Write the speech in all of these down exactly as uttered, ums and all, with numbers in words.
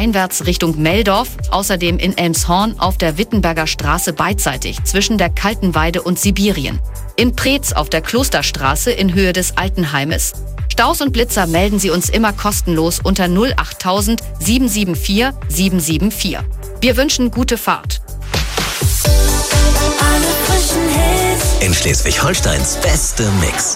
einwärts Richtung Meldorf, außerdem in Elmshorn auf der Wittenberger Straße beidseitig zwischen der Kaltenweide und Sibirien. In Preetz auf der Klosterstraße in Höhe des Altenheimes. Staus und Blitzer melden Sie uns immer kostenlos unter null achttausend sieben sieben vier sieben sieben vier. Wir wünschen gute Fahrt. Alle frischen Hits in Schleswig-Holsteins beste Mix.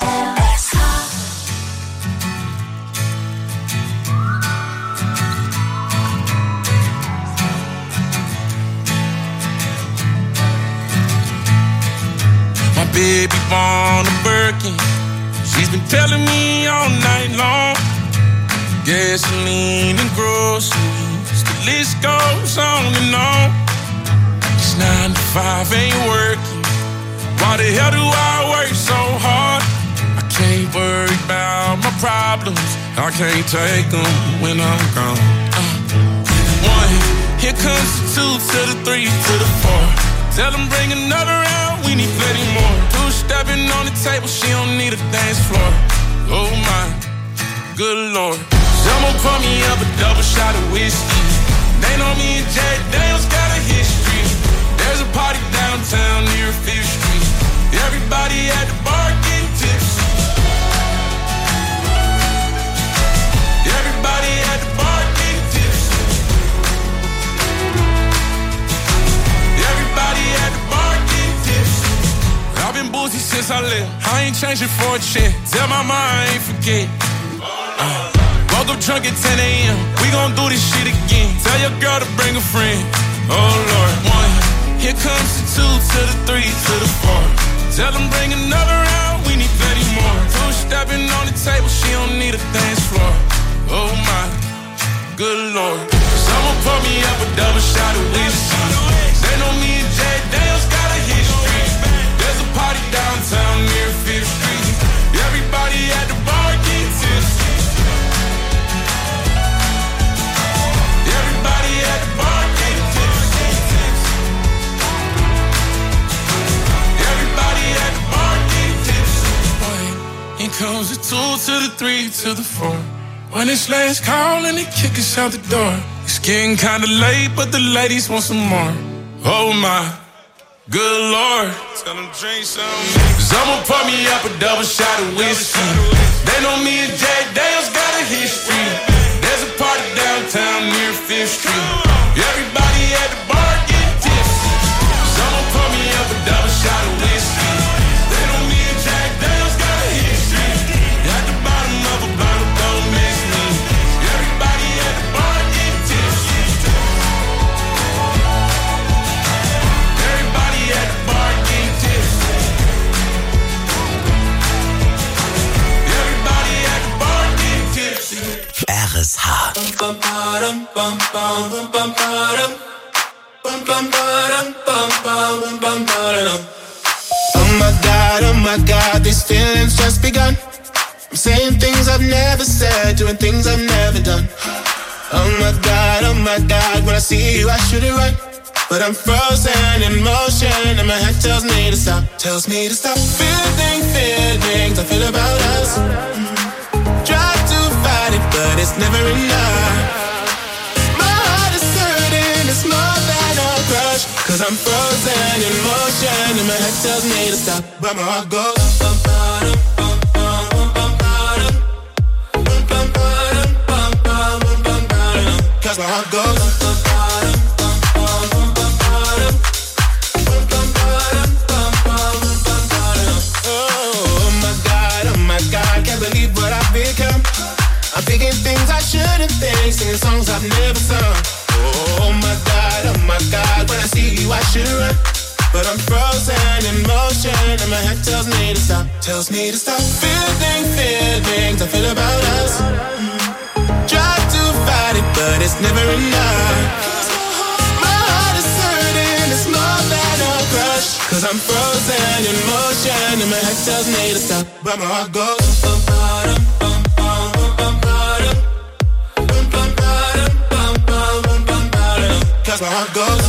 My baby born a Birkin. She's been telling me all night long. Gasoline and groceries, the list goes on and on. It's nine to five, ain't working. Why the hell do I work so hard? I can't worry about my problems. I can't take them when I'm gone. Uh, one, here comes the two to the three to the four. Tell them bring another round, we need plenty more. Two stepping on the table, she don't need a dance floor. Oh my, good Lord. Someone pour me up a double shot of whiskey. They know me and Jack Daniels got a history. There's a party downtown near Fifth Street. Everybody at the bar getting tipsy. Everybody at the bar getting tipsy. Everybody at the bar getting tipsy. I've been boozy since I left. I ain't changing for a check. Tell my mom I ain't forget. Uh, woke up drunk at ten a.m. We gon' do this shit again. Tell your girl to bring a friend. Oh Lord, one. Here comes the two to the three to the four. Tell them bring another round, we need plenty more. Two stepping on the table, she don't need a dance floor. Oh my, good Lord. Someone pour me up a double shot of whiskey. They know me and Jack Daniels got a history. There's a party downtown near Fifth Street. Everybody at the bar getting tipsy. Everybody at the bar getting tipsy. Everybody at the bar getting tipsy. Here comes the two to the three to the four. When it's last call and they kick us out the door. It's getting kinda late, but the ladies want some more. Oh my, good Lord. Tell them drink some. Someone pour me up a double shot of whiskey. They know me and Jack Daniels got a history. There's a party downtown near Fifth Street. Everybody at the bar getting tipsy. Someone pour me up a double shot of whiskey. They know me and Jack Daniels got a history. At the bottom of a bottle, don't miss me. Everybody at the bar getting tipsy. Everybody at the bar getting tipsy. Everybody at the bar getting tipsy. R S H. Oh my God, oh my God, these feelings just begun. I'm saying things I've never said, doing things I've never done. Oh my God, oh my God, when I see you I should it right. But I'm frozen in motion and my head tells me to stop. Tells me to stop feeling feelings I feel about us. Try to fight it but it's never enough. My heart is hurting, it's more than a crush. Cause I'm frozen in motion and my head tells me to stop. But my heart goes cause my heart goes oh my God, oh my God, can't believe what I've become. I'm thinking things I shouldn't think, singing songs I've never sung. Oh my God, oh my God, when I see you I should run. But I'm frozen in motion and my head tells me to stop. Tells me to stop feeling feelings I feel about us. Try to fight it but it's never enough. My heart is hurting, it's more than a crush. Cause I'm frozen in motion and my head tells me to stop. But my heart goes cause my heart goes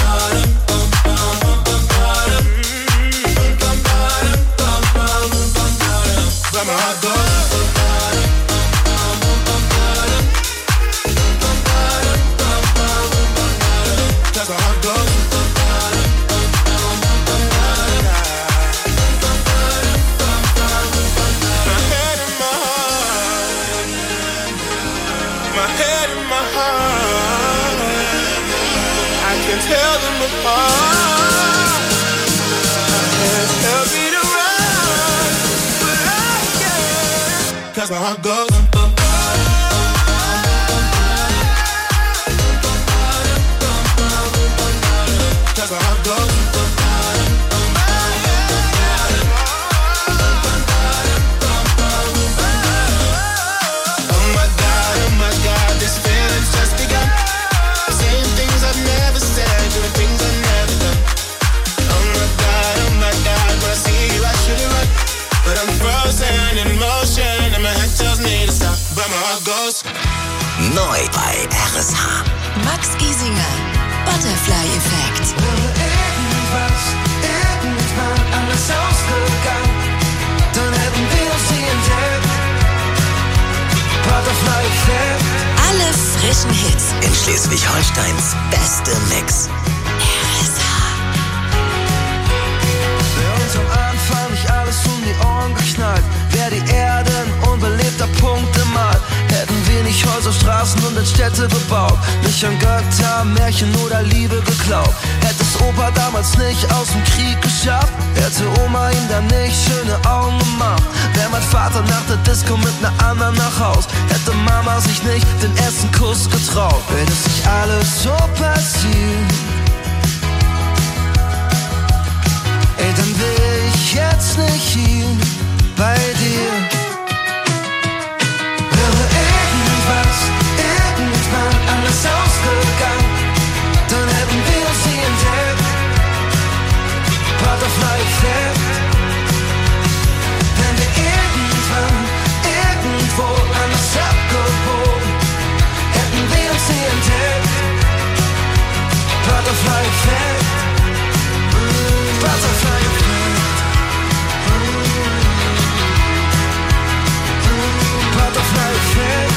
but my heart goes tear them apart. Can't help me to run, but I can't. 'Cause my heart goes. Cause my heart goes. Neu bei R S H. Max Giesinger, Butterfly-Effekt. Irgendwas, irgendwann alles ausgegangen, dann hätten wir uns nie entdeckt. Butterfly-Effekt. Alle frischen Hits In Schleswig-Holsteins beste Mix. R S H. Wäre uns am Anfang nicht alles um die Ohren geknallt, wäre die Erde ein unbelebter Punkt im All. Hätten wir nicht Häuser, Straßen und in Städte gebaut, nicht an Götter, Märchen oder Liebe geglaubt. Hättest Opa damals nicht aus dem Krieg geschafft, hätte Oma ihm dann nicht schöne Augen gemacht. Wäre mein Vater nach der Disco mit ner anderen nach Haus, hätte Mama sich nicht den ersten Kuss getraut. Wäre das nicht alles so passiert, ey, dann wär ich jetzt nicht hier bei dir. Irgendwann alles ausgegangen, dann hätten wir uns nie entdeckt. Butterfly-Effekt. Wenn wir irgendwann, irgendwo anders abgebogen, hätten wir uns nie entdeckt. Butterfly-Effekt. Butterfly-Effekt. Butterfly-Effekt.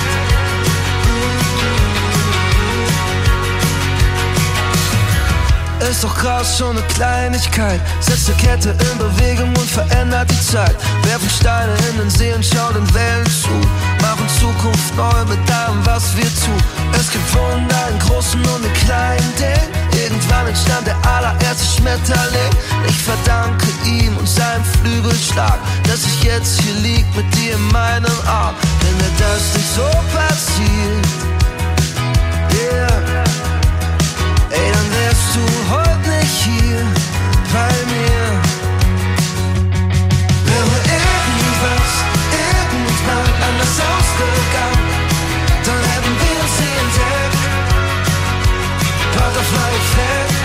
Ist doch krass, schon eine Kleinigkeit setzt eine Kette in Bewegung und verändert die Zeit. Werfen Steine in den See und schauen den Wellen zu, machen Zukunft neu mit allem, was wir tun. Es gibt Wunder in großen und in kleinen Dingen. Irgendwann entstand der allererste Schmetterling. Ich verdanke ihm und seinem Flügelschlag, dass ich jetzt hier lieg mit dir in meinem Arm. Wenn mir das nicht so passiert, yeah, ey, dann wärst du heute nicht hier bei mir. Wäre irgendwas, irgendwann anders ausgegangen, dann hätten wir uns nie entdeckt. Butterfly-Effekt.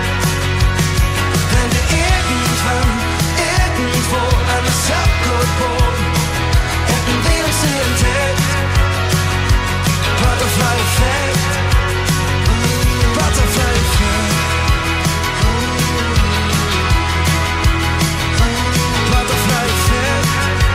Wenn wir irgendwann, irgendwo anders abgebogen, hätten wir uns nie entdeckt. Butterfly-Effekt. Butterfly-Effekt. Butterfly-Effekt.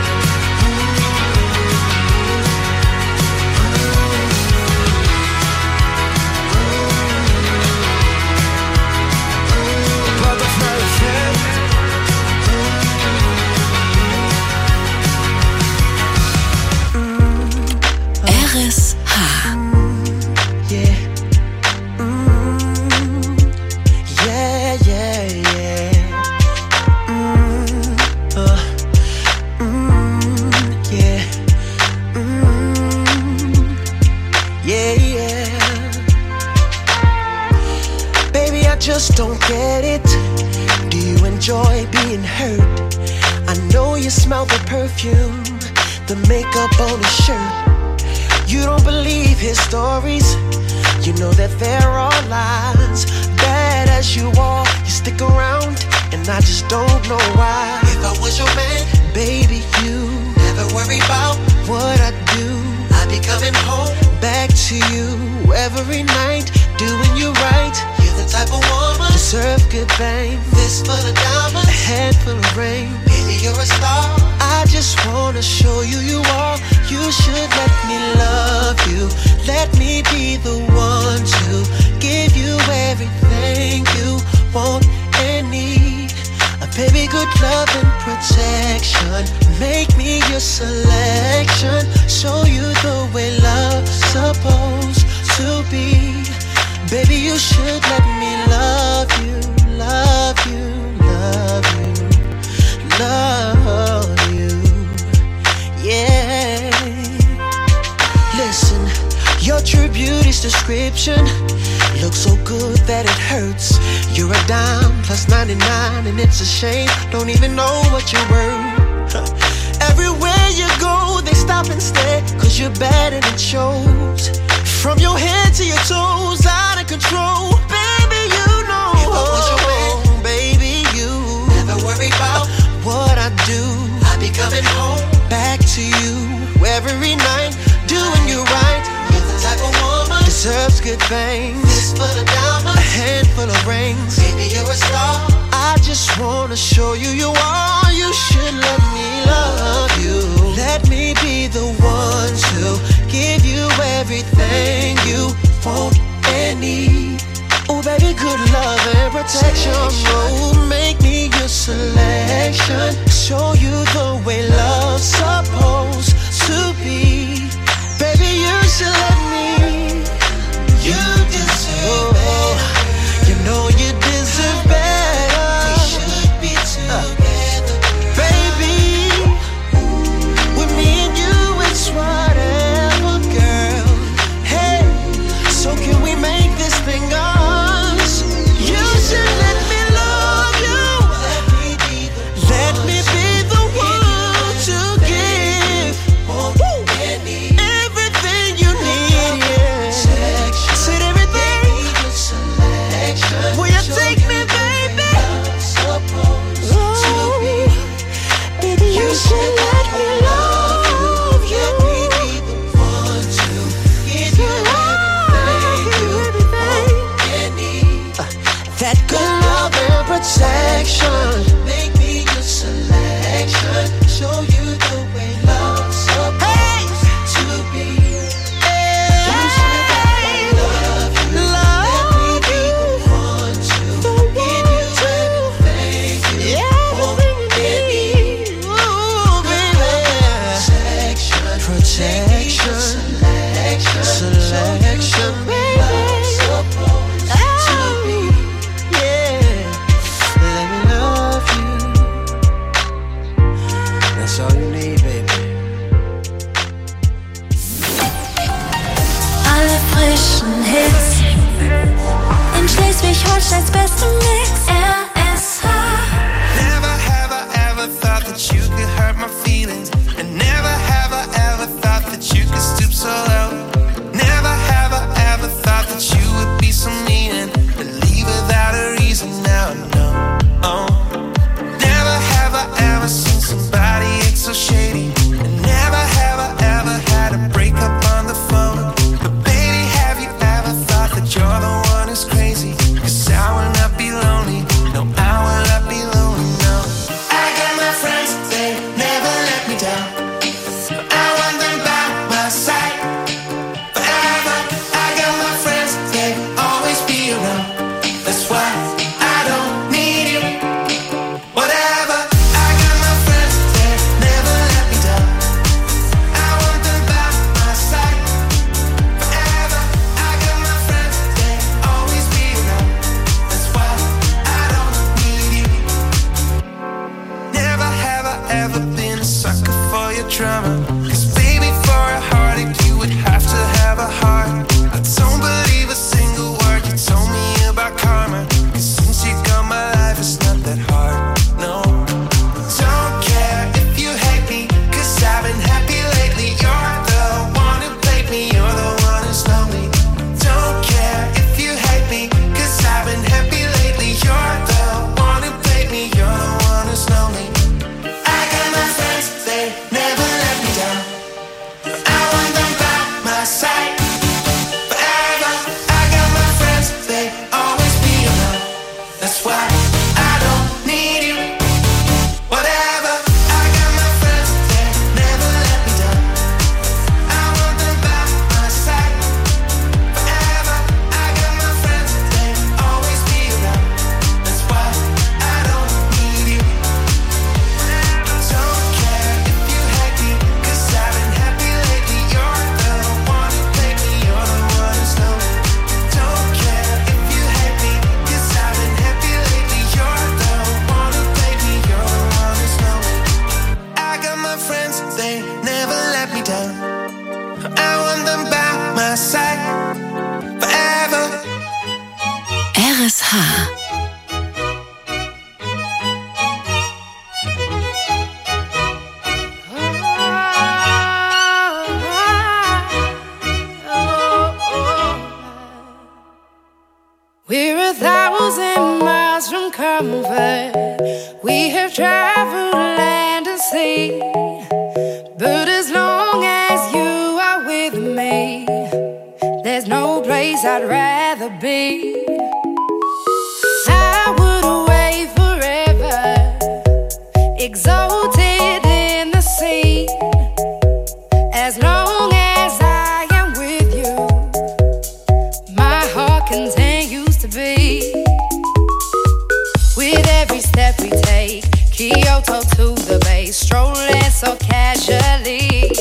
Butterfly-Effekt. R S H. Yeah. Mm, yeah, yeah, yeah. Mm, uh, mm, yeah. Mm, yeah, yeah. Baby, I just don't get it. Do you enjoy being hurt? I know you smell the perfume, the makeup on his shirt. You don't believe his stories, you know that they're all lies. Bad as you are, you stick around, and I just don't know why. If I was your man, baby, you never worry about what I do. I'd be coming home back to you every night, doing you right. You're the type of woman deserve good fame. Fist full of diamonds, a head full of rain. Baby, you're a star. I just wanna show you you are. You should let me love you. Let me be the one to give you everything you want and need. A baby, good love and protection. Make me your selection. Show you the way love's supposed to be. Baby, you should let me love description. Looks so good that it hurts. You're a dime plus ninety-nine, and it's a shame. Don't even know what you're worth. Everywhere you go, they stop and stare, cause you're bad and it shows. From your head to your toes, out of control. Baby, you know. If I was your man, baby, you never worry about what I do. I be coming home back to you every night, doing you right. You're the type of woman deserves good things. Fistful of diamonds, a handful of rings. Baby, you're a star. I just wanna show you you are. You should let me love you. Let me be the one to give you everything you want and need. Oh, baby, good love and protection. Oh, make me your selection. Show you the way love's supposed to be. Baby, you should let me. You deserve better. You know you deserve better. We should be together, baby. With me and you, it's whatever, girl. Hey, so can we make this thing us? You should let me love you. Let me be the let me be the one to give everything you need. Yeah. Said everything. Will you take me, baby? Oh, baby, you should let me love you. Let me be the one to give you everything you want and need. That good love and protection. Make me your selection. Show you the way love's supposed to be. You should let me love you. Let me be the one to give you everything you want and need. Ooh, baby. Protection, protection, selection, selection, baby. Supposed to be. Yeah, let me love you. That's all you need, baby. Alle frischen Hits in Schleswig-Holsteins beste Mix. R S H. Never have I ever thought that you could hurt my feelings. And never have I ever thought that you could stoop so low. Never have I ever thought that you would be so mean and leave without a reason. Now I know. Oh. Never have I ever seen somebody act so shady. And never have I ever had a breakup on the phone. But baby, have you ever thought that you're the one who's crazy? 'Cause I will not be H. We're a thousand miles from comfort. We have traveled land and sea. But as long as you are with me, there's no place I'd rather be. I would away forever, exalted in the sea. As long as I am with you, my heart continues to beat. With every step we take, Kyoto to the bay, strolling so casually.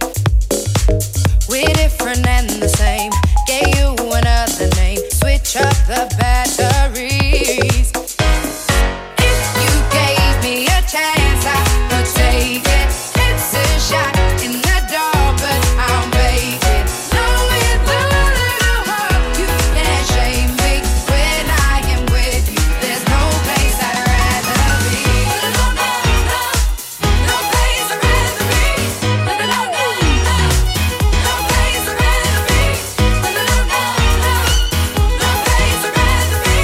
We're different and the same, gave you another name, switch up the batteries. If you gave me a chance, I would take it. It's a shot in the dark, but I'll make it. Knowing the little heart, you can't shame me. When I am with you, there's no place I'd rather be. No, no, no, no place I'd rather be. No, no, no, no, no place I'd rather be. No, no, no, no, no place I'd rather be.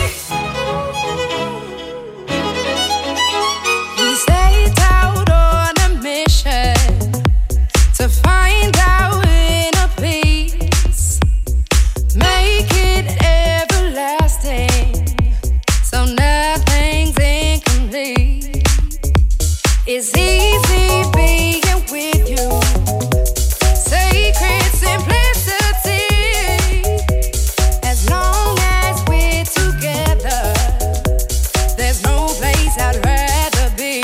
We set out on a mission to find our inner peace, make it everlasting, so nothing's incomplete. It's easy being with you, sacred simplicity. As long as we're together, there's no place I'd rather be.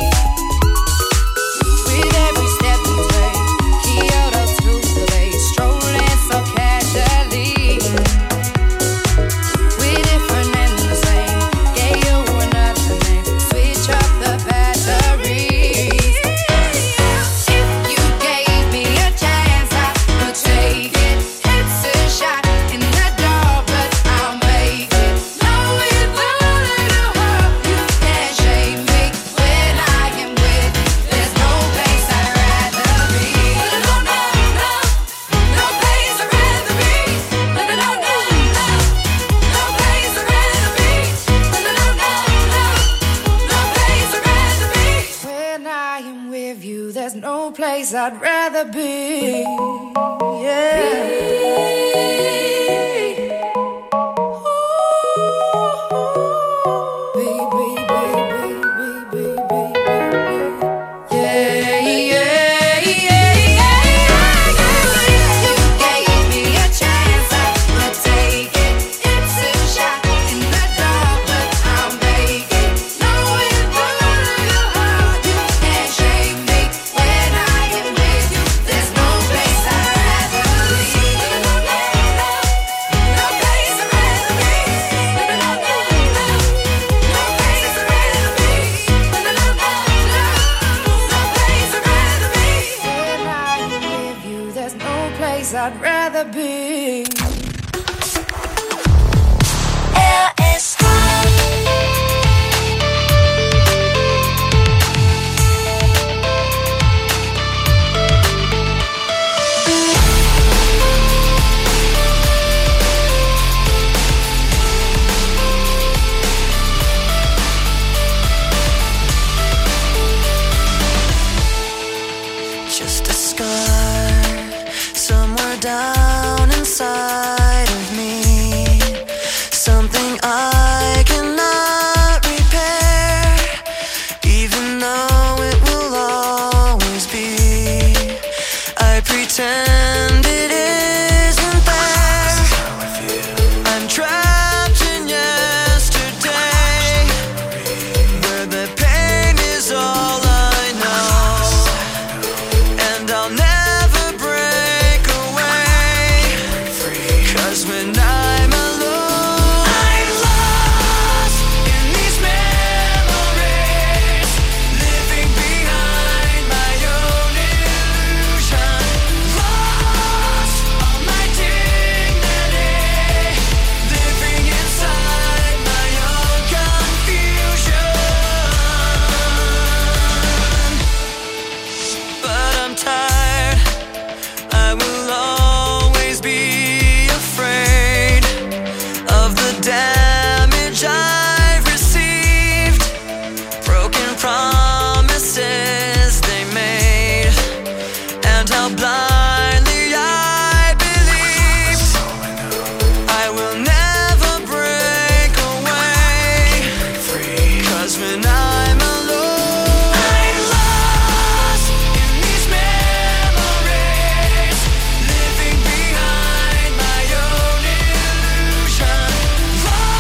With every step we take, Kyoto to the bay, strolling so casually. We're different and the same, gave you another name, switch up the batteries. If you gave me a chance, I would take it. It's a shot in the dark, but I'll make it. Knowing the little heart, you can't shame me. When I am with you, there's no place I'd rather be. No, no, no, no place I'd rather be. No, no, no, no, no place I'd rather be. No, no, no, no, no place I'd rather be. When I am with you, there's no place I'd rather be. I'd rather be. R S H. Just a scar somewhere down inside. damage I've received, broken promises they made, and how blindly I believed. I will never break away, 'cause when I'm alone, I'm lost in these memories, living behind my own illusion. Lost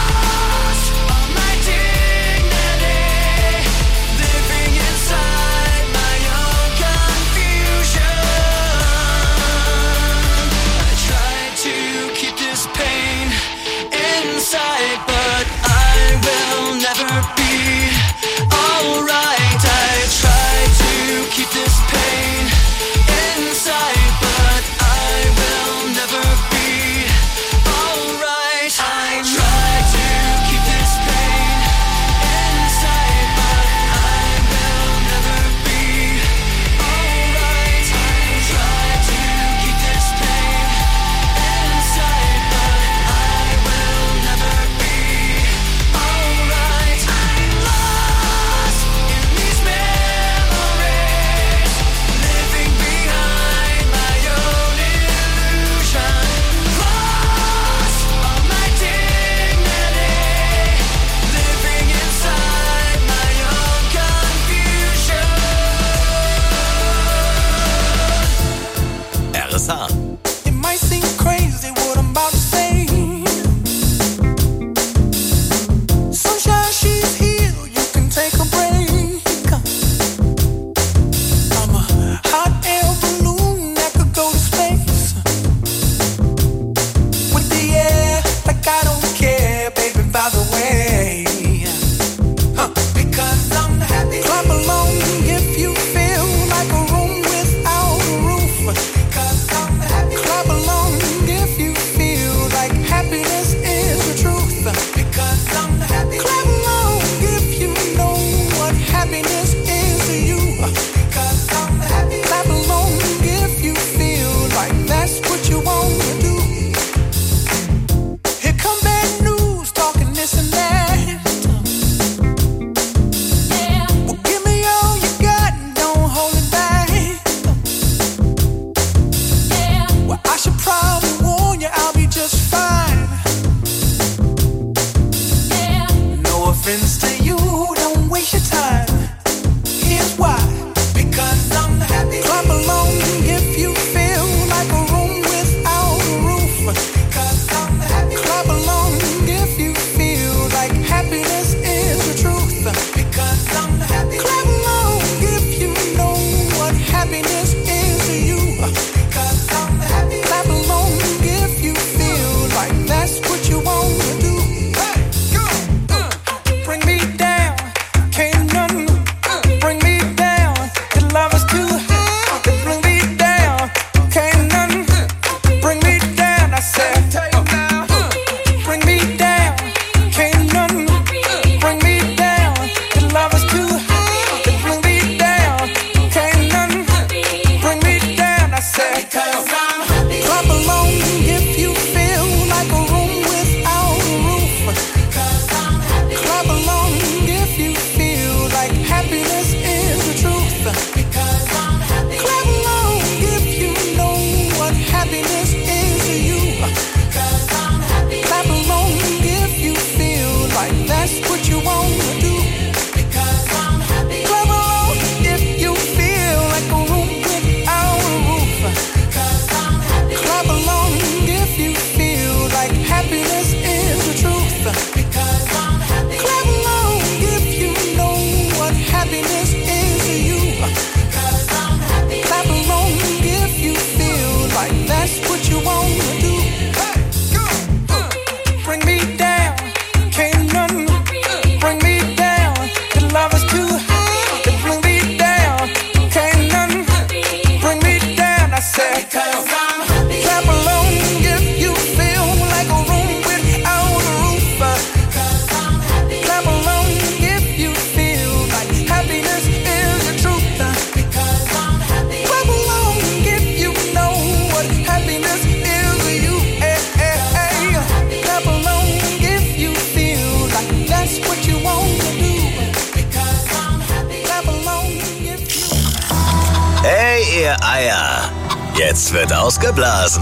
Menge Eier. Jetzt wird ausgeblasen.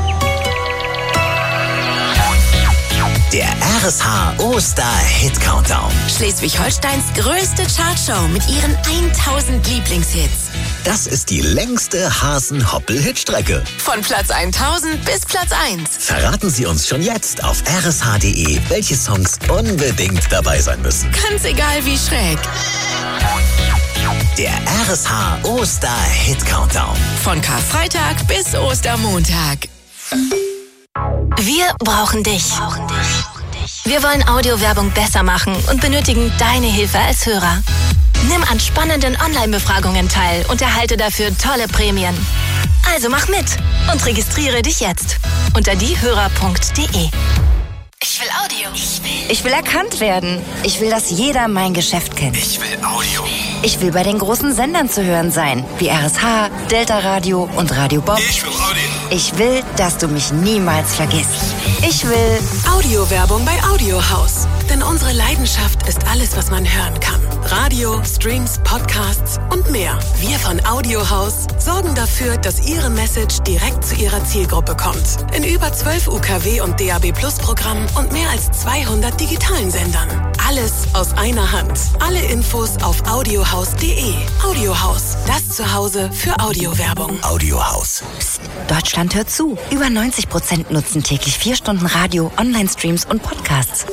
Der R S H Oster-Hit-Countdown. Schleswig-Holsteins größte Chartshow mit ihren tausend Lieblingshits. Das ist die längste Hasen-Hoppel-Hitstrecke. Von Platz tausend bis Platz eins. Verraten Sie uns schon jetzt auf r s h punkt d e, welche Songs unbedingt dabei sein müssen. Ganz egal wie schräg. Der R S H Oster-Hit-Countdown. Von Karfreitag bis Ostermontag. Wir brauchen dich. Wir wollen Audiowerbung besser machen und benötigen deine Hilfe als Hörer. Nimm an spannenden Online-Befragungen teil und erhalte dafür tolle Prämien. Also mach mit und registriere dich jetzt unter diehörer punkt d e. Ich will Audio. Ich will. Ich will erkannt werden. Ich will, dass jeder mein Geschäft kennt. Ich will Audio. Ich will bei den großen Sendern zu hören sein, wie R S H, Delta Radio und Radio Bob. Ich will Audio. Ich will, dass du mich niemals vergisst. Ich will Audiowerbung bei Audiohaus. Denn unsere Leidenschaft ist alles, was man hören kann. Radio, Streams, Podcasts und mehr. Wir von Audiohaus sorgen dafür, dass Ihre Message direkt zu Ihrer Zielgruppe kommt. In über zwölf U K W und D A B Plus Programmen und mehr als zweihundert digitalen Sendern. Alles aus einer Hand. Alle Infos auf audiohaus punkt d e. Audiohaus, das Zuhause für Audiowerbung. Audiohaus. Psst, Deutschland hört zu. Über neunzig Prozent nutzen täglich vier Stunden Radio, Online-Streams und Podcasts.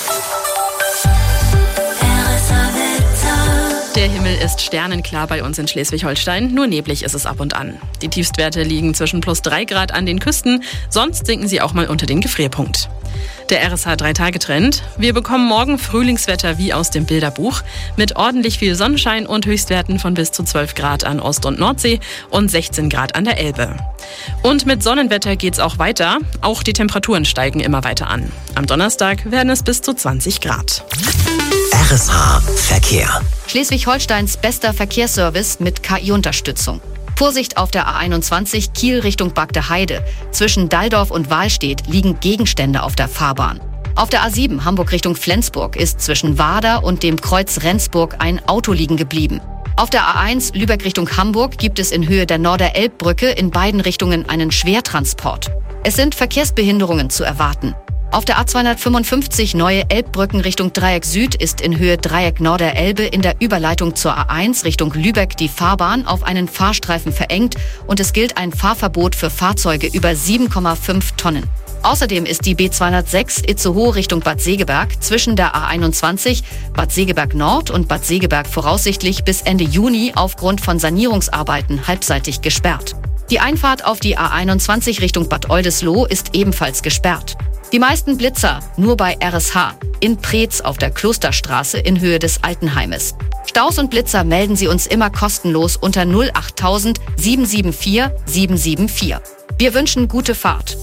Der Himmel ist sternenklar bei uns in Schleswig-Holstein, nur neblig ist es ab und an. Die Tiefstwerte liegen zwischen plus drei Grad an den Küsten, sonst sinken sie auch mal unter den Gefrierpunkt. Der R S H drei Tage Trend. Wir bekommen morgen Frühlingswetter wie aus dem Bilderbuch mit ordentlich viel Sonnenschein und Höchstwerten von bis zu zwölf Grad an Ost- und Nordsee und sechzehn Grad an der Elbe. Und mit Sonnenwetter geht's auch weiter. Auch die Temperaturen steigen immer weiter an. Am Donnerstag werden es bis zu zwanzig Grad. R S H Verkehr. Schleswig-Holsteins bester Verkehrsservice mit K I-Unterstützung. Vorsicht auf der A einundzwanzig Kiel Richtung Bagde Heide. Zwischen Dalldorf und Wahlstedt liegen Gegenstände auf der Fahrbahn. Auf der A sieben Hamburg Richtung Flensburg ist zwischen Wader und dem Kreuz Rendsburg ein Auto liegen geblieben. Auf der A eins Lübeck Richtung Hamburg gibt es in Höhe der Norderelbbrücke in beiden Richtungen einen Schwertransport. Es sind Verkehrsbehinderungen zu erwarten. Auf der A zweihundertfünfundfünfzig Neue Elbbrücken Richtung Dreieck Süd ist in Höhe Dreieck Norderelbe in der Überleitung zur A eins Richtung Lübeck die Fahrbahn auf einen Fahrstreifen verengt und es gilt ein Fahrverbot für Fahrzeuge über sieben Komma fünf Tonnen. Außerdem ist die B zweihundertsechs Itzehoe Richtung Bad Segeberg zwischen der A einundzwanzig Bad Segeberg Nord und Bad Segeberg voraussichtlich bis Ende Juni aufgrund von Sanierungsarbeiten halbseitig gesperrt. Die Einfahrt auf die A einundzwanzig Richtung Bad Oldesloe ist ebenfalls gesperrt. Die meisten Blitzer nur bei R S H in Preetz auf der Klosterstraße in Höhe des Altenheimes. Staus und Blitzer melden Sie uns immer kostenlos unter null achttausend sieben sieben vier sieben sieben vier. Wir wünschen gute Fahrt.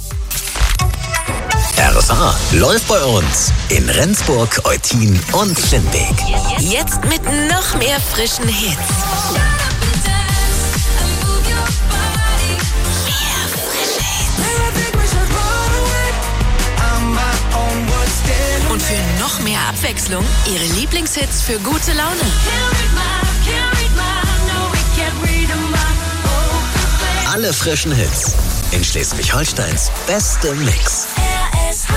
R S H läuft bei uns in Rendsburg, Eutin und Schlindweg. Jetzt mit noch mehr frischen Hits. Und für noch mehr Abwechslung, Ihre Lieblingshits für gute Laune. Alle frischen Hits in Schleswig-Holsteins bestem Mix. R S H.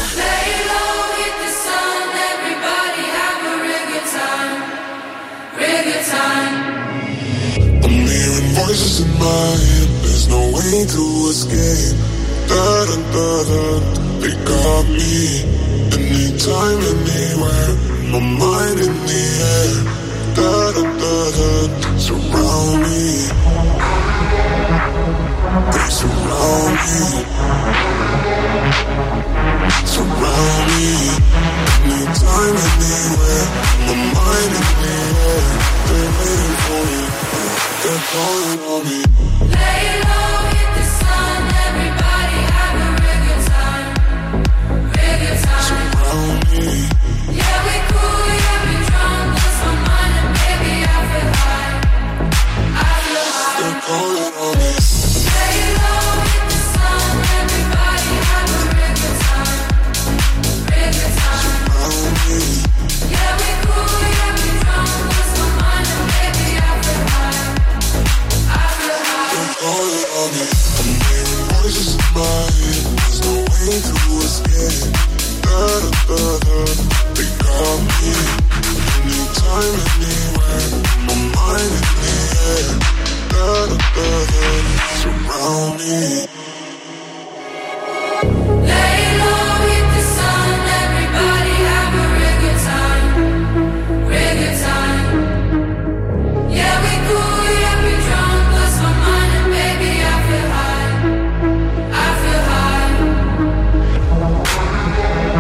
I'm hearing voices in my head, there's no way to escape. Da da da da, they got me. Anytime, anywhere, my mind in the air. Da da da da, surround me. They surround me. Surround me. Anytime, anywhere, my mind in the air. They're waiting for me. They're calling on me. Lay low, hit the sun, everybody have a real good time, real good time. Surround me. Yeah, we cool, yeah, we drunk, lost my mind and baby I feel high, I feel high. They're calling on me. Lay low, hit the sun, everybody have a real good time, real good time. Surround me. Yeah, we cool, yeah, we drunk, lost my mind and baby I feel high, I feel high.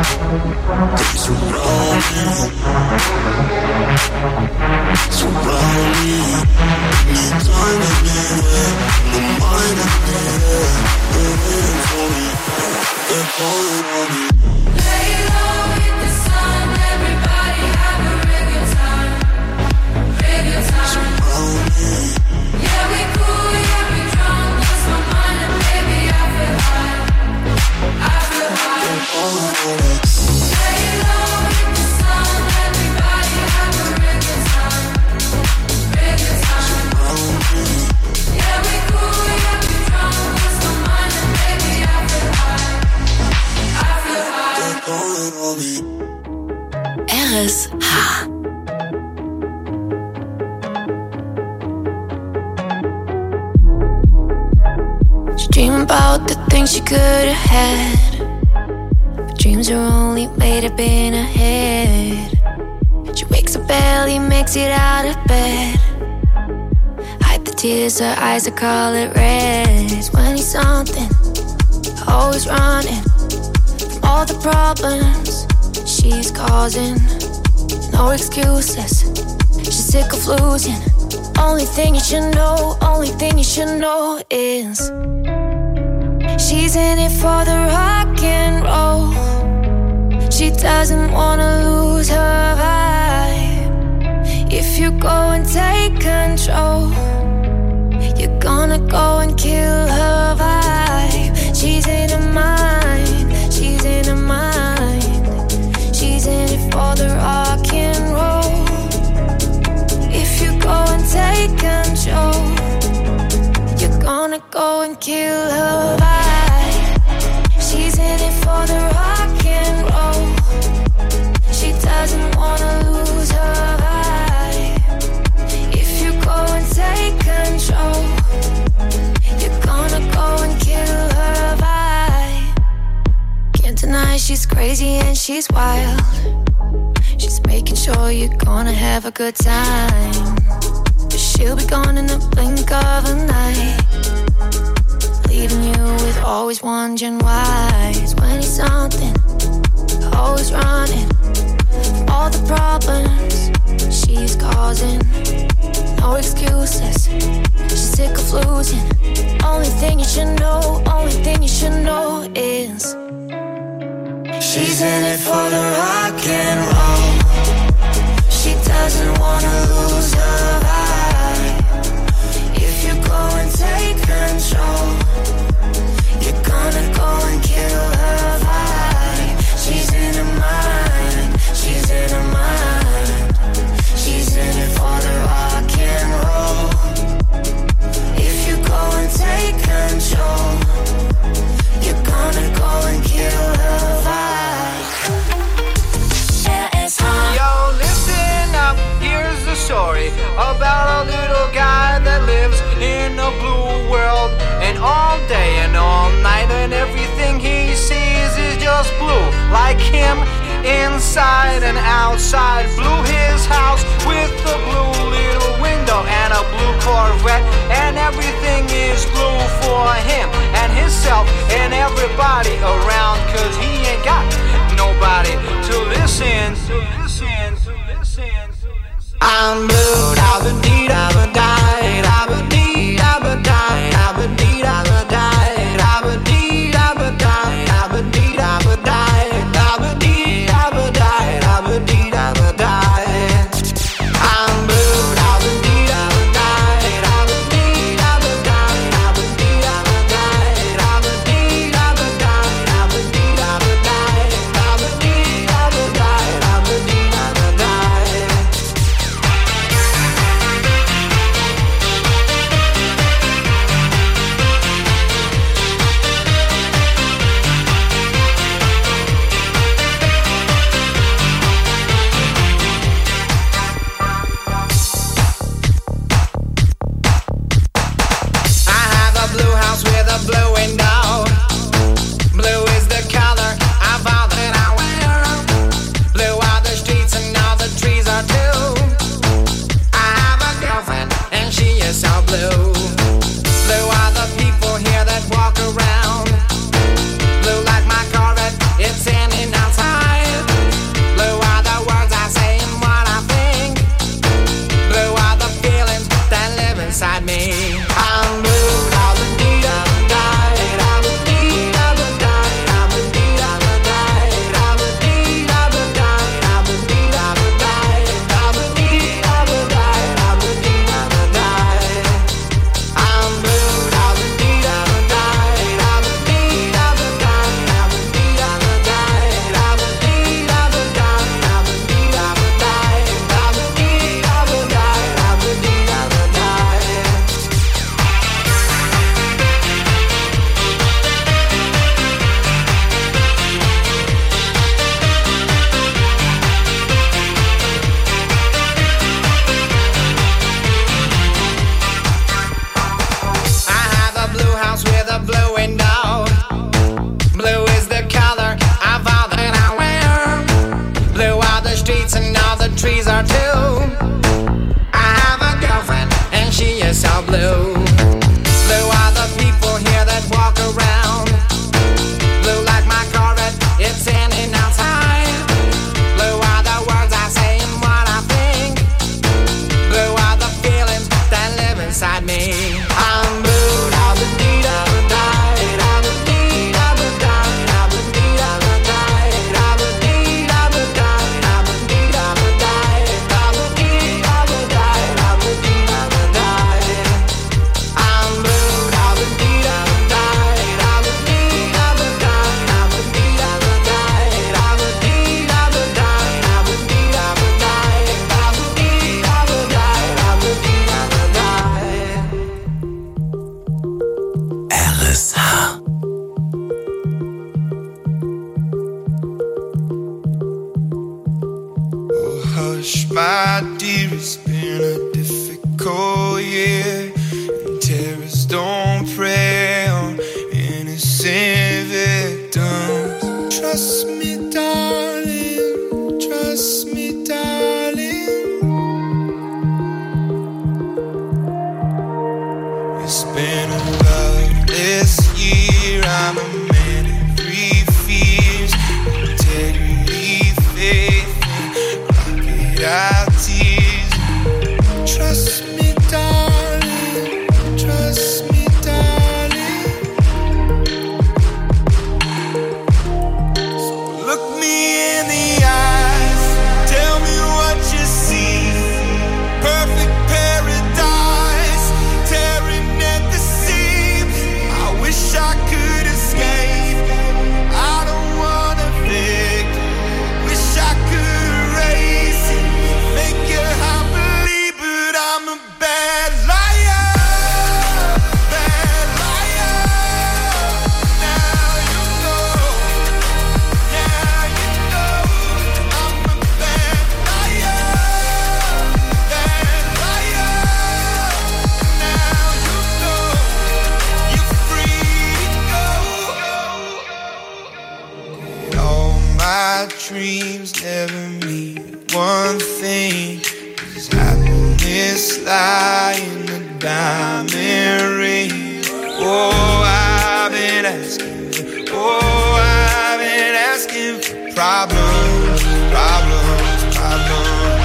R S H. She dream about the things she could have had, but dreams are only made up in her head. She wakes up early, makes it out of bed, hide the tears, her eyes are color red. twenty something, always running from all the problems she's causing. No excuses, she's sick of losing. Only thing you should know, only thing you should know is she's in it for the rock and roll. She doesn't wanna lose her vibe. If you go and take control, you're gonna go and kill her vibe. She's in her mind, she's in her mind. She's in it for the rock and roll. If you go and take control, you're gonna go and kill her vibe. She's in it for the rock and roll. She doesn't wanna lose her vibe. If you go and take control, you're gonna go and kill her vibe. Can't deny she's crazy and she's wild. She's making sure you're gonna have a good time, but she'll be gone in the blink of an eye, leaving you with always wondering why. twenty something, always running from all the problems she's causing. No excuses, she's sick of losing. Only thing you should know, only thing you should know is she's in it for the rock and roll. She doesn't wanna lose her vibe. If you go and take control, you're gonna go and kill her vibe. She's in her mind, she's in her mind. She's in it for the rock and roll. If you go and take control, you're gonna go and kill her vibe. Yo, listen up, here's the story about a little guy that lives in a blue world. And all day and all night, and everything he sees is just blue. Like him, inside and outside. Blue his house with a blue little window and a blue Corvette. And everything is blue for him and himself and everybody around. Cause he ain't got nobody to listen, to listen, to listen, to listen. I'm blue, I've been deed, I've been died, I've been deed, I've been died, I've been deed, I've been died, I've been deed, I've been died, I've been deed, I've been died, I've been deed, I've been died, I've been deed, I've been died. I'm blue, I've been deed, I've been died, I've been deed, I've been died, I've been deed, I've been died, I've been deed, I've been died, I've been deed, I've been died, I've been deed, I've been died, I've been deed, I've been died. Hush, my dear, it's been a difficult year. And terrorists don't prey on innocent victims. Trust me, darling, trust me, darling. It's been a loveless year. I'm a man of three fears: integrity, faith, and crocodile tears. Trust me, darling, trust me, darling. So look me in the eyes, tell me what you see. Perfect paradise, tearing at the seams. I wish I could escape. I don't wanna think. Wish I could erase it, make your heart believe, but I'm a bad liar, bad liar. Now you know, now you know, I'm a bad liar, bad liar. Now you know, you're free to go. All my dreams never mean one thing. Does happiness lie in a diamond ring? Oh, I've been asking, oh, I've been asking for problems, problems, problems.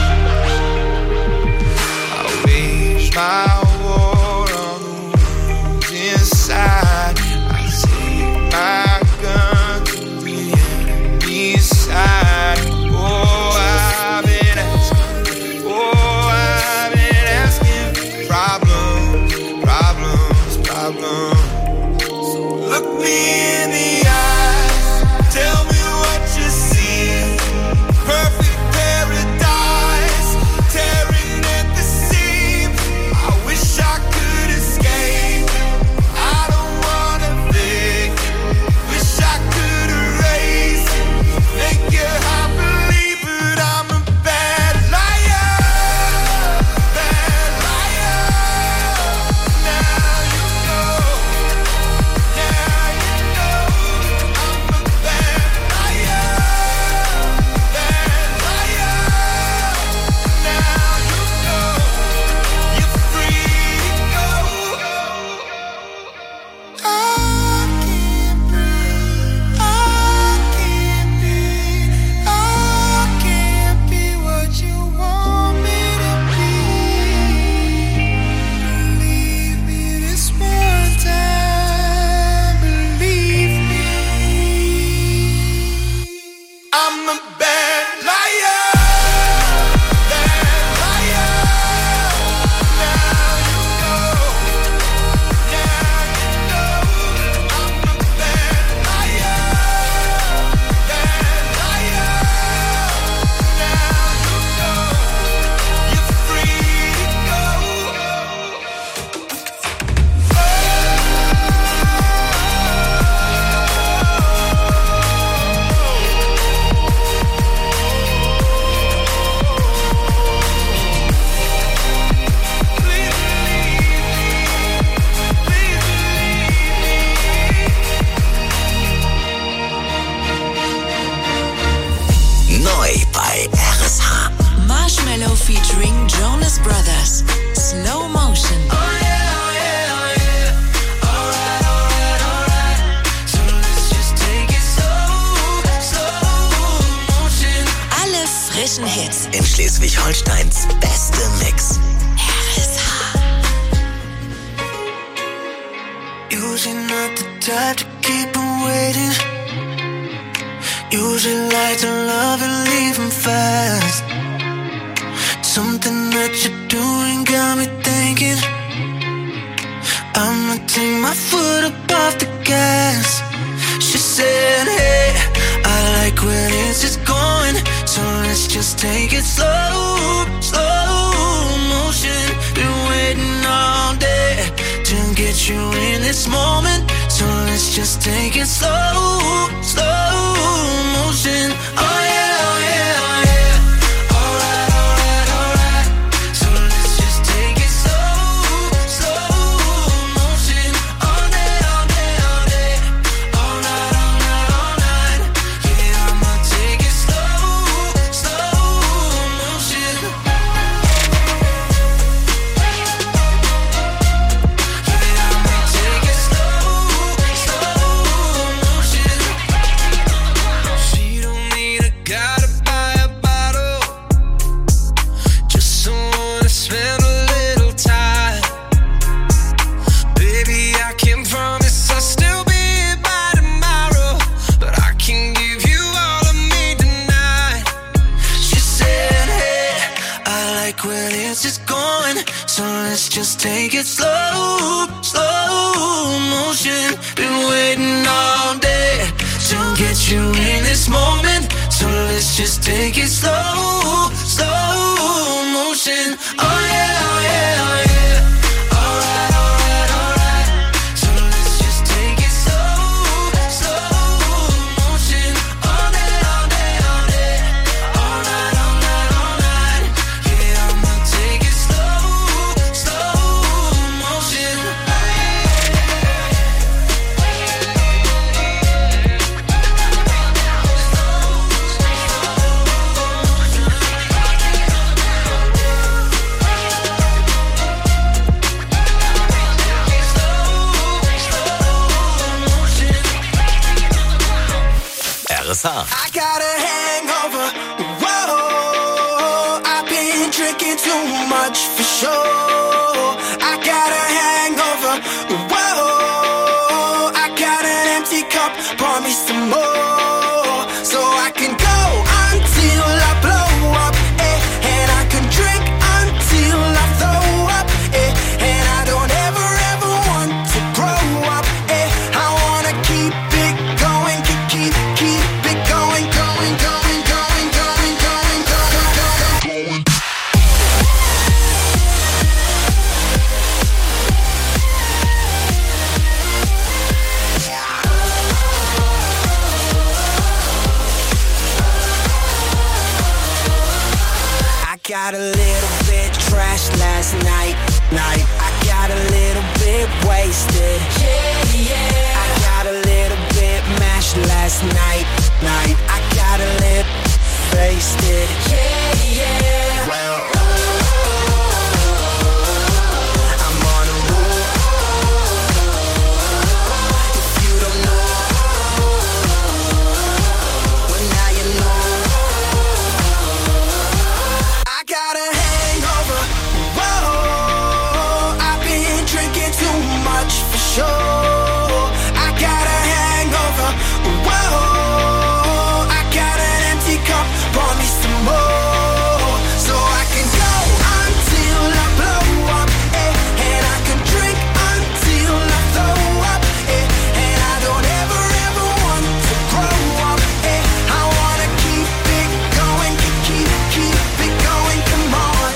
I wage my war on the ones inside. I take my gun to the enemy's side. Oh, I've been asking, oh, I've been asking for problems, problems, problems. So look me in the eyes, tell me what you see. Perfect paradise, tearing at the seams. I wish I could escape. I don't wanna think. Wish I could erase it, make your heart believe, but I'm a bad liar, bad liar. Now you know, now you know, I'm a bad liar, bad liar. Now you know, you're free to go. I can't breathe, I can't be, I can't be what you want me to be. Believe me this one time, believe me. I'm a bad liar, bad liar. Now you know, now you know, I'm a bad liar, bad liar. Now you know, you're free to go. Neu bei R S H. Marshmallow featuring Jonas Brothers. Slow Motion. Alle frischen Hits. In Schleswig-Holsteins beste Mix. R S H. Usually not the type to keep 'em waiting. Usually like to love and leave 'em fast. Something that you're doing got me thinking I'ma take my foot up off the gas. She said, hey, I like where this is going, so let's just take it slow, slow motion. Been waiting all day to get you in this moment, so let's just take it slow, slow motion. Oh yeah, oh yeah, oh yeah. Alright, alright. like when it's just gone. So let's just take it slow, slow motion. Been waiting all day to get you in this moment. So let's just take it slow, slow motion. Oh yeah, oh yeah, oh yeah. Alright, alright, alright. So let's just take it slow, slow motion. All day, all day, all day. All night, all night, all night. Yeah, I'ma take it slow, slow motion. R S H. I got a hangover. Whoa, I've been drinking too much for sure. I got a hangover. Whoa, I got an empty cup. Pour me some more, so I can go until I blow up. Eh, and I can drink until I throw up. Eh, and I don't ever ever want to grow up. Eh, I wanna keep it going, keep keep keep. Going, going, going, going, going, going, going, going. I got a little bit trashed last night, night. I got a little bit wasted. Yeah, yeah. I got a little bit mashed last night, night. I got a little wasted. Yeah, yeah. Well, I'm on a roll. If you don't know, well now you know. I got a hangover. Whoa, I've been drinking too much for sure. I got a hangover. Whoa, I got an empty cup. Pour me some more, so I can go until I blow up. Eh, and I can drink until I throw up. Eh, and I don't ever ever want to grow up. Eh, I wanna keep it going, keep keep keep it going. Come on.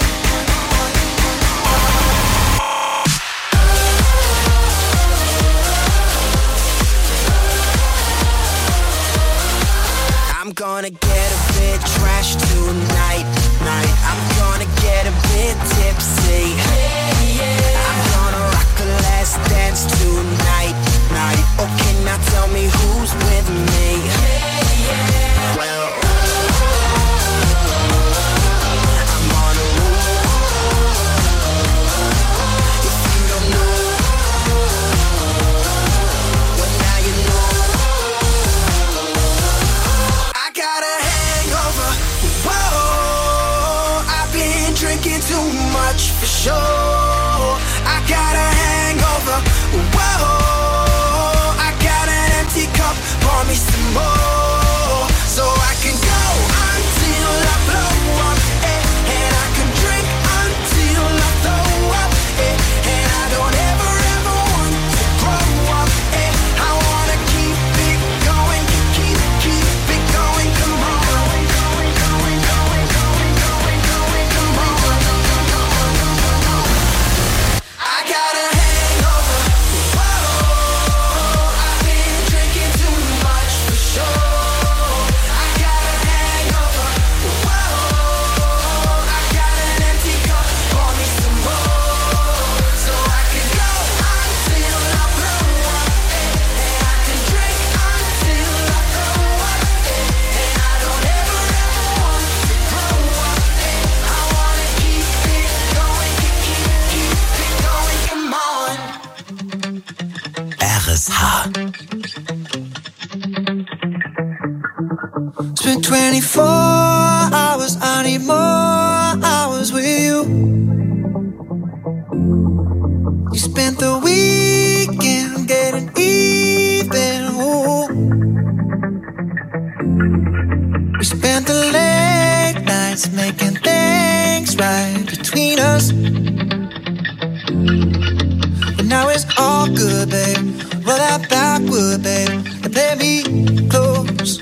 I'm gonna get a bit trashed tonight, night. I'm gonna get a bit tipsy. I'm gonna rock the last dance tonight, night. Okay, now tell me who's with me. Well, I'm on a roll. If you don't know, well now you know. I got a hangover. Whoa, I've been drinking too much for sure. I got a hangover. Whoa, I got an empty cup. Pour me some more, so I can go until I blow up. Eh, and I can drink until I throw up. Eh, and I don't ever ever want to grow up. Eh, I wanna keep it going, keep keep keep it going. Come on. Going, going, going, going, going, going, come on. I got a hangover. Whoa, I've been drinking too much for sure. I got a hangover. Whoa, I got an empty cup. Pour me some more, so I can go until I blow up. Eh, and I can drink until I throw up. Eh, and I don't ever ever want to grow up. Eh, I wanna keep it going, keep keep keep it going. Come on. R S H. Spent twenty-four hours, I need more hours with you. You spent the weekend getting even. Ooh. We spent the late nights making things right. between us. But now it's all good, babe. Roll that backward, babe, and play me close.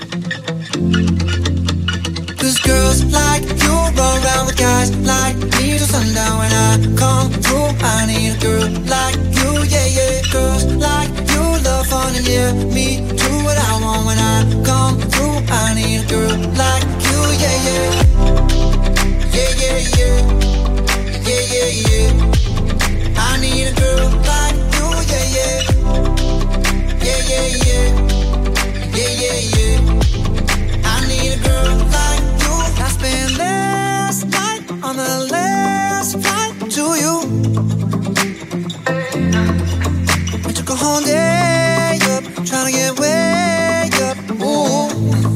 Cause girls like you run around with guys like me till sundown. When I come through, I need a girl like you, yeah, yeah. Girls like you love fun and yeah, me do what I want. When I come through, I need a girl like you, yeah, yeah. Yeah, yeah, yeah. Yeah, yeah, yeah. I need a girl like you, yeah, yeah. Yeah, yeah, yeah. Yeah, yeah, yeah. I need a girl like you. I spent last night on the last flight to you. We took a whole day up, trying to get way up. Ooh.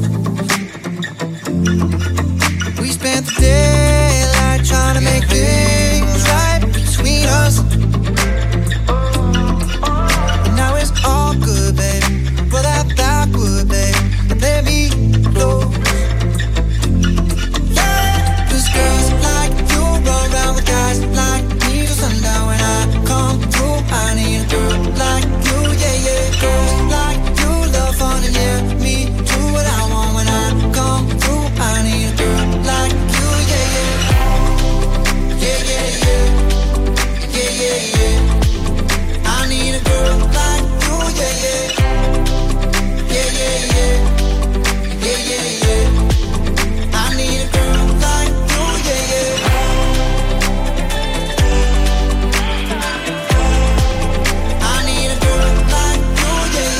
We spent the daylight trying to make things right between us. But now it's all good, baby. Roll that backward, baby, and let me close. Yeah, cause girls like you run around with guys like me till sundown. When I come through, I need a girl like you, yeah, yeah. Girls like you love fun and yeah, me do what I want. When I come through, I need a girl like you, yeah, yeah. Yeah, yeah, yeah. Yeah, yeah, yeah. I need a girl like you, yeah, yeah. Yeah, yeah, yeah. Yeah, yeah, yeah. I need a girl like you, yeah, yeah. I need a girl like you, yeah,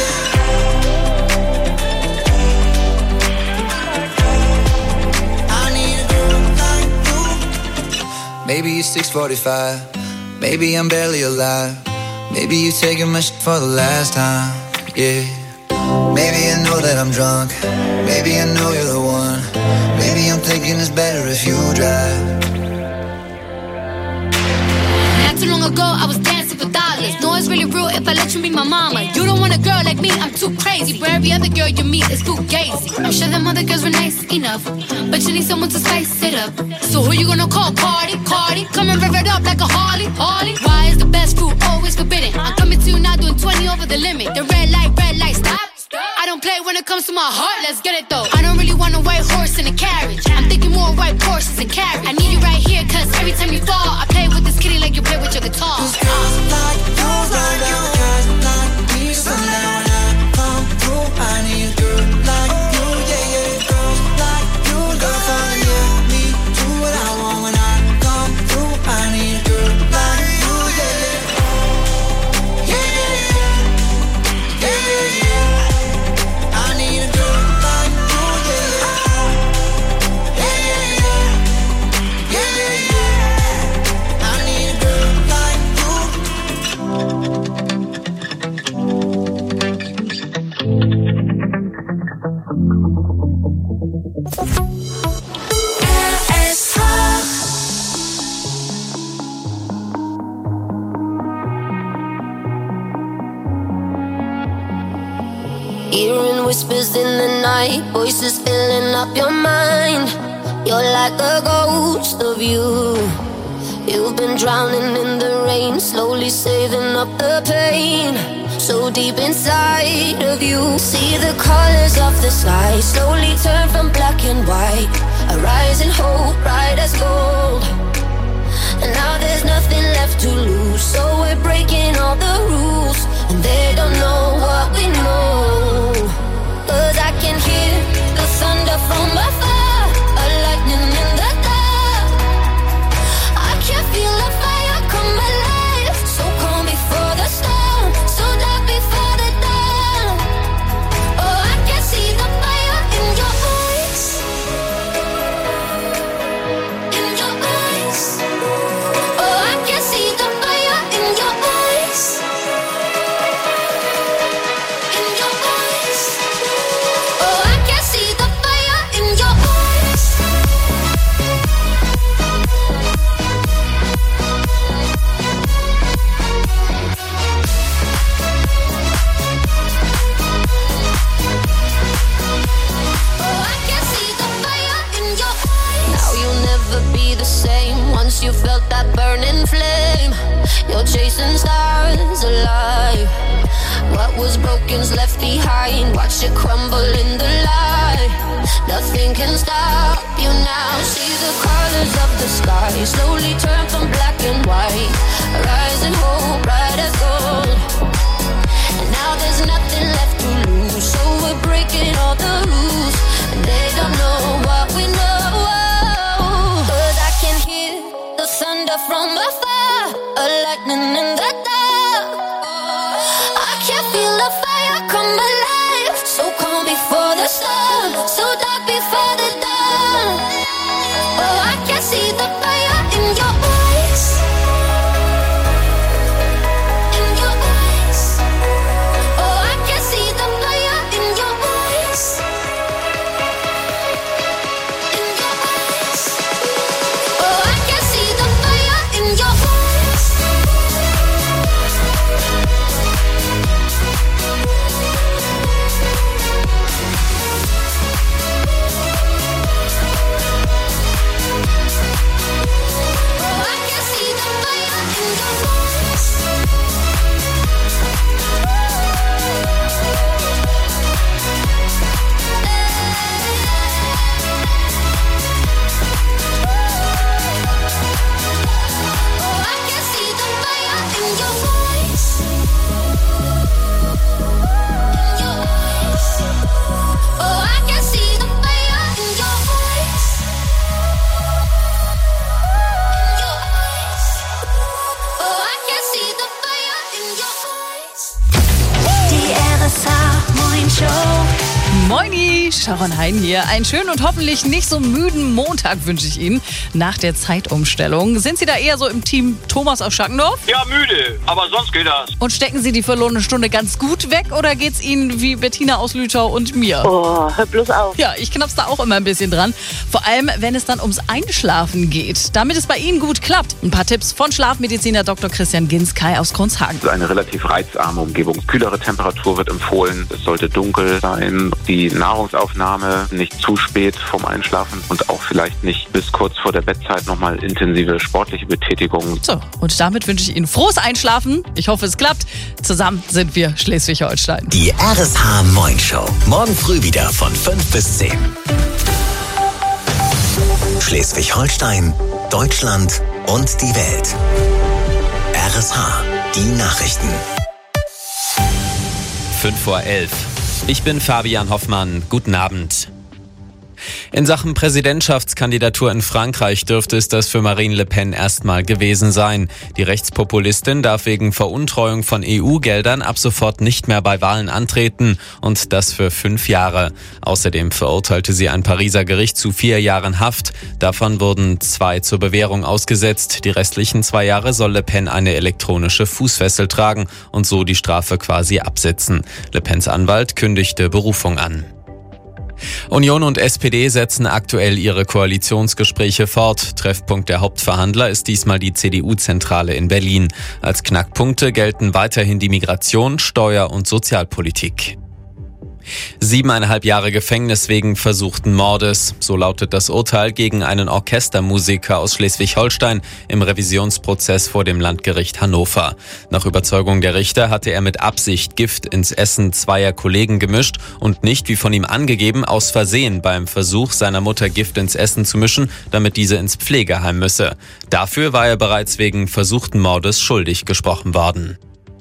yeah. I need a girl like you. Maybe it's six forty-five. Maybe I'm barely alive. Maybe you taking my shit for the last time, yeah. Maybe I know that I'm drunk. Maybe I know you're the one. Maybe I'm thinking it's better if you drive. Not too long ago, I was dancing for dollars. No, it's really real if I let you be my mama. You don't want a girl like me, I'm too crazy. Where every other girl you meet is too gazy. I'm sure them other girls were nice enough, but you need someone to spice it up. So who you gonna call? Cardi, Cardi. Come and rev it up like a Harley, Harley. Why is the best fruit always forbidden? I'm coming to you now doing twenty over the limit. The red light, red light, stop. I don't play when it comes to my heart, let's get it though. I don't really want a white horse in a carriage. I'm thinking more white horses and carriage. I need you right here, cause every time you fall, I play with this kitty like you play with your guitar. Cause girls like you run around with guys like me till sundown. When I come through, I need a girl like you, yeah, yeah. Girls like you love fun and yeah, me do what I want. When I come through, I need a girl like you, yeah, yeah. Yeah, yeah, yeah. Yeah, yeah, yeah. I need a girl like you, yeah, yeah. Yeah, yeah, yeah. Yeah, yeah, yeah. I need a girl like Hearing whispers in the night, voices filling up your mind. You're like a ghost of you. You've been drowning in the rain, slowly saving up the pain. So deep inside of you, see the colors of the sky slowly turn from black and white. A rising hope, bright as gold. And now there's nothing left to lose, so we're breaking all the rules. And they don't know what we know, cause I can hear the thunder from afar, a lightning in the dark. I can feel the fire come alive, so calm before the storm, so dark before the dawn. Oh, I can see the fire in your eyes, in your wish you felt that burning flame. You're chasing stars alive. What was broken's left behind. Watch it crumble in the light. Nothing can stop you now. See the colors of the sky slowly turn from black and white. Rising hope, bright as gold. And now there's nothing left to lose. So we're breaking all the rules. And they don't know what we know. Cause I can hear the thunder from afar. A lightning in the dark. I can feel the fire come alive. So calm before the storm. So dark before the dawn. Oh, I can see the fire in your eyes. In your eyes. Oh, I can see the fire in your eyes. In your eyes. Oh, I can see the fire in your eyes. Moini, Sharon Hein hier. Einen schönen und hoffentlich nicht so müden Montag wünsche ich Ihnen nach der Zeitumstellung. Sind Sie da eher so im Team Thomas aus Schackenndorf? Ja, müde, aber sonst geht das. Und stecken Sie die verlorene Stunde ganz gut weg oder geht's Ihnen wie Bettina aus Lütau und mir? Oh, hör bloß auf. Ja, ich knapp's da auch immer ein bisschen dran. Vor allem, wenn es dann ums Einschlafen geht. Damit es bei Ihnen gut klappt. Ein paar Tipps von Schlafmediziner Doktor Christian Ginskay aus Kronshagen. Eine relativ reizarme Umgebung. Kühlere Temperatur wird empfohlen. Es sollte dunkel sein. Die Nahrungsaufnahme nicht zu spät vom Einschlafen und auch vielleicht nicht bis kurz vor der Bettzeit nochmal intensive sportliche Betätigung. So, und damit wünsche ich Ihnen frohes Einschlafen. Ich hoffe, es klappt. Zusammen sind wir Schleswig-Holstein. Die R S H Moin Show. Morgen früh wieder von fünf bis zehn. Schleswig-Holstein, Deutschland und die Welt. R S H, die Nachrichten. fünf vor elf. Ich bin Fabian Hoffmann. Guten Abend. In Sachen Präsidentschaftskandidatur in Frankreich dürfte es das für Marine Le Pen erstmal gewesen sein. Die Rechtspopulistin darf wegen Veruntreuung von E U-Geldern ab sofort nicht mehr bei Wahlen antreten und das für fünf Jahre. Außerdem verurteilte sie ein Pariser Gericht zu vier Jahren Haft. Davon wurden zwei zur Bewährung ausgesetzt. Die restlichen zwei Jahre soll Le Pen eine elektronische Fußfessel tragen und so die Strafe quasi absitzen. Le Pens Anwalt kündigte Berufung an. Union und S P D setzen aktuell ihre Koalitionsgespräche fort. Treffpunkt der Hauptverhandler ist diesmal die C D U-Zentrale in Berlin. Als Knackpunkte gelten weiterhin die Migration, Steuer- und Sozialpolitik. Siebeneinhalb Jahre Gefängnis wegen versuchten Mordes. So lautet das Urteil gegen einen Orchestermusiker aus Schleswig-Holstein im Revisionsprozess vor dem Landgericht Hannover. Nach Überzeugung der Richter hatte er mit Absicht Gift ins Essen zweier Kollegen gemischt und nicht, wie von ihm angegeben, aus Versehen beim Versuch seiner Mutter Gift ins Essen zu mischen, damit diese ins Pflegeheim müsse. Dafür war er bereits wegen versuchten Mordes schuldig gesprochen worden.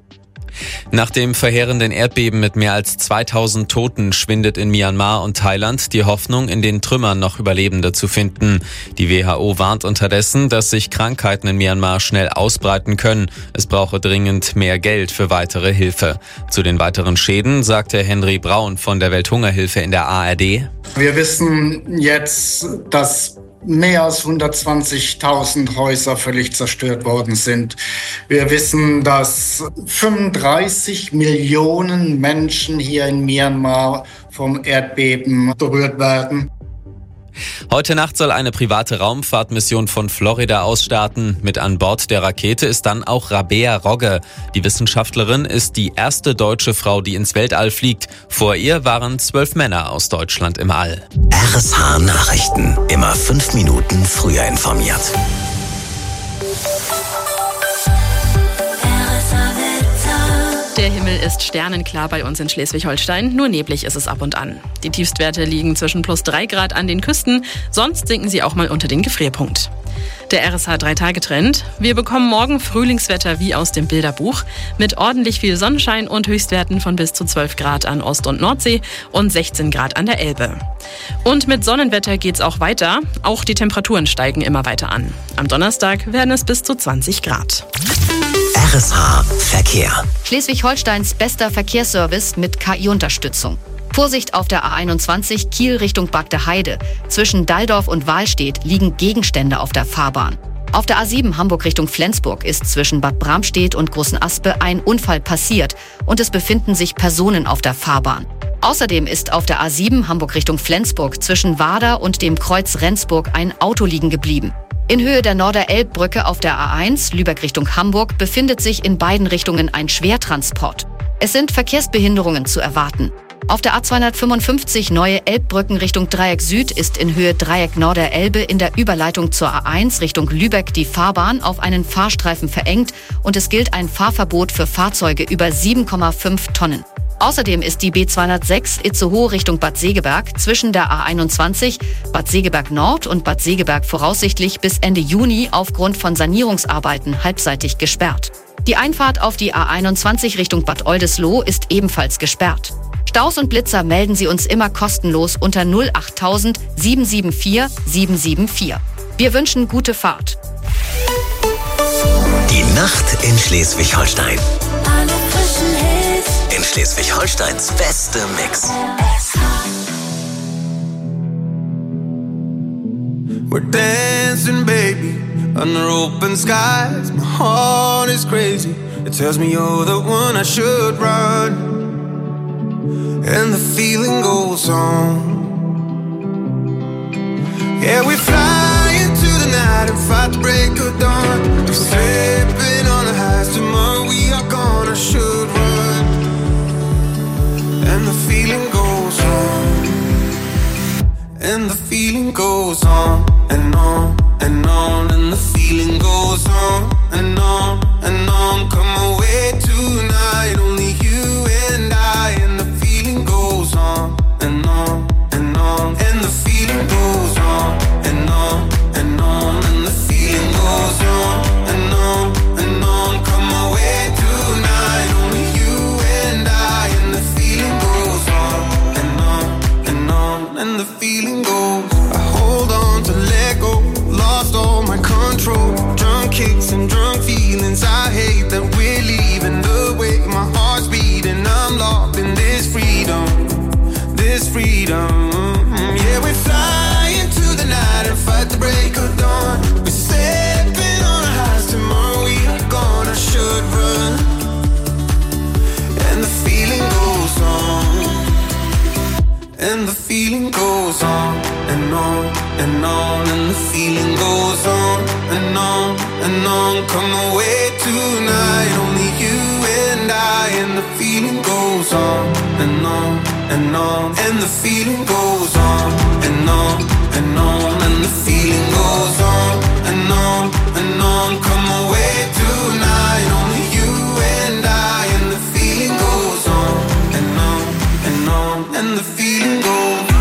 Nach dem verheerenden Erdbeben mit mehr als zweitausend Toten schwindet in Myanmar und Thailand die Hoffnung, in den Trümmern noch Überlebende zu finden. Die W H O warnt unterdessen, dass sich Krankheiten in Myanmar schnell ausbreiten können. Es brauche dringend mehr Geld für weitere Hilfe. Zu den weiteren Schäden sagte Henry Braun von der Welthungerhilfe in der A R D. Wir wissen jetzt, dass mehr als hundertzwanzigtausend Häuser völlig zerstört worden sind. Wir wissen, dass fünfunddreißig Millionen Menschen hier in Myanmar vom Erdbeben berührt werden. Heute Nacht soll eine private Raumfahrtmission von Florida aus starten. Mit an Bord der Rakete ist dann auch Rabea Rogge. Die Wissenschaftlerin ist die erste deutsche Frau, die ins Weltall fliegt. Vor ihr waren zwölf Männer aus Deutschland im All. R S H Nachrichten. Immer fünf Minuten früher informiert. Der Himmel ist sternenklar bei uns in Schleswig-Holstein, nur neblig ist es ab und an. Die Tiefstwerte liegen zwischen plus drei Grad an den Küsten, sonst sinken sie auch mal unter den Gefrierpunkt. Der R S H drei Tage Trend. Wir bekommen morgen Frühlingswetter wie aus dem Bilderbuch mit ordentlich viel Sonnenschein und Höchstwerten von bis zu zwölf Grad an Ost- und Nordsee und sechzehn Grad an der Elbe. Und mit Sonnenwetter geht's auch weiter. Auch die Temperaturen steigen immer weiter an. Am Donnerstag werden es bis zu zwanzig Grad. R S H Verkehr. Schleswig-Holsteins bester Verkehrsservice mit K I-Unterstützung. Vorsicht auf der A einundzwanzig Kiel Richtung Bagde-Heide. Zwischen Dalldorf und Wahlstedt liegen Gegenstände auf der Fahrbahn. Auf der A sieben Hamburg Richtung Flensburg ist zwischen Bad Bramstedt und Großenaspe ein Unfall passiert und es befinden sich Personen auf der Fahrbahn. Außerdem ist auf der A sieben Hamburg Richtung Flensburg zwischen Wader und dem Kreuz Rendsburg ein Auto liegen geblieben. In Höhe der Norderelbbrücke auf der A eins Lübeck Richtung Hamburg befindet sich in beiden Richtungen ein Schwertransport. Es sind Verkehrsbehinderungen zu erwarten. Auf der A zweihundertfünfundfünfzig Neue Elbbrücken Richtung Dreieck Süd ist in Höhe Dreieck Norderelbe in der Überleitung zur A eins Richtung Lübeck die Fahrbahn auf einen Fahrstreifen verengt und es gilt ein Fahrverbot für Fahrzeuge über sieben Komma fünf Tonnen. Außerdem ist die B zweihundertsechs Itzehoe Richtung Bad Segeberg zwischen der A einundzwanzig, Bad Segeberg Nord und Bad Segeberg voraussichtlich bis Ende Juni aufgrund von Sanierungsarbeiten halbseitig gesperrt. Die Einfahrt auf die A einundzwanzig Richtung Bad Oldesloe ist ebenfalls gesperrt. Staus und Blitzer melden Sie uns immer kostenlos unter null acht tausend sieben sieben vier sieben sieben vier. Wir wünschen gute Fahrt. Die Nacht in Schleswig-Holstein. In Schleswig-Holsteins beste Mix. We're dancing, baby, under open skies. My heart is crazy. It tells me you're the one I should run. And the feeling goes on. Yeah, we fly into the night and fight the break of dawn. We're slipping on the highs. Tomorrow we are gonna should run. And the feeling goes on. And the feeling goes on and on and on. And the feeling goes on and on and on. Come away tonight, only you and I. And the feeling goes on and on and on. And the feeling goes on and on and on. And the feeling goes on and on and on. Come away tonight, only you and I. And the feeling goes on and on and on. And the feeling goes. I hold on to let go. Lost all my control. Drunk kicks and drunk feelings. I hate that we're leaving the way my heart's beating. I'm locked in this freedom, this freedom. Yeah, we fly into the night and fight the break of dawn. We're stepping on our highs. Tomorrow we are gonna should run. And the feeling goes on. And the feeling goes on and on and on. And the feeling goes on and on and on. Come away tonight, only you and I. And the feeling goes on and on and on. And the feeling goes on and on and on. And the feeling goes on and on and on. Come away tonight, only you and I. And the feeling goes on and on and on. And the feeling goes.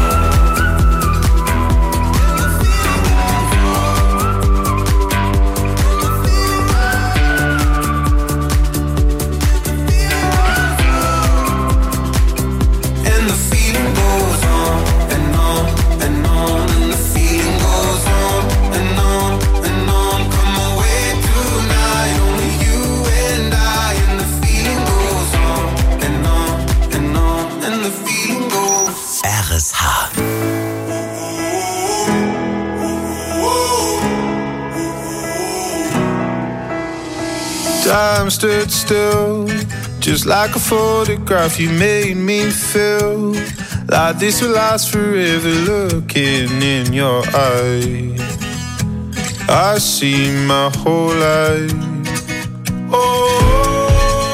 R S H. Time stood still, just like a photograph. You made me feel like this will last forever. Looking in your eyes, I see my whole life. Oh,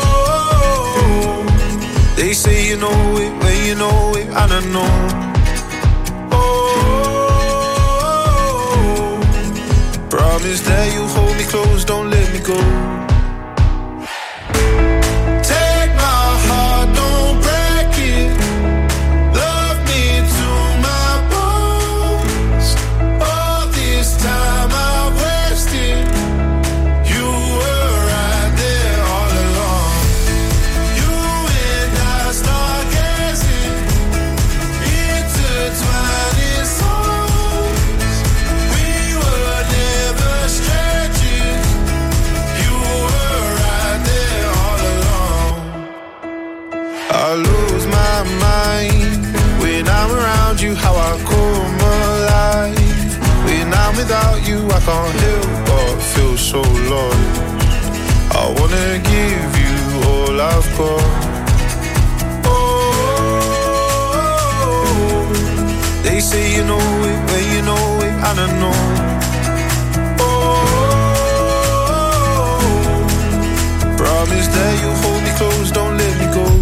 they say you know it when you know it, and I know. Oh, promise that you'll hold me close, don't let me go. Take my without you, I can't help but feel so lost. I wanna give you all I've got. Oh, they say you know it when you know it, and I know. Oh, promise that you'll hold me close, don't let me go.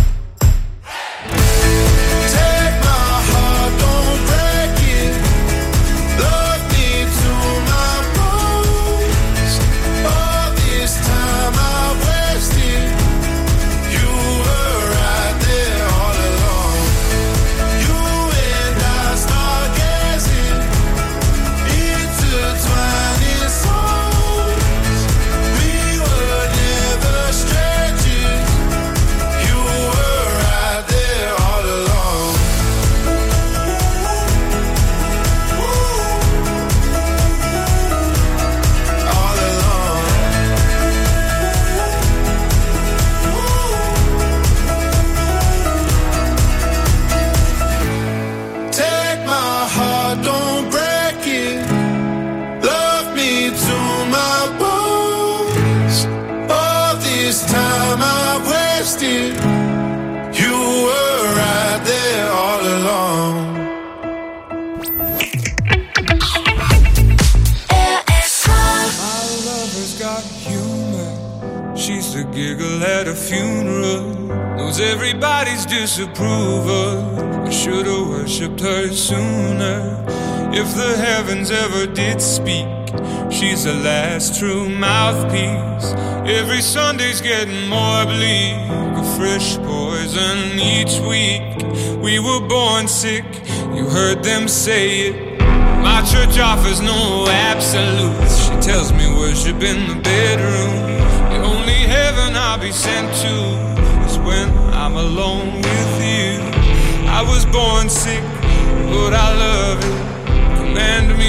Giggle at a funeral, knows everybody's disapproval. I should've worshipped her sooner. If the heavens ever did speak, she's the last true mouthpiece. Every Sunday's getting more bleak, a fresh poison each week. We were born sick, you heard them say it. My church offers no absolutes. She tells me worship in the bedroom. The only heaven I'll be sent to is when I'm alone with you. I was born sick, but I love it. Command me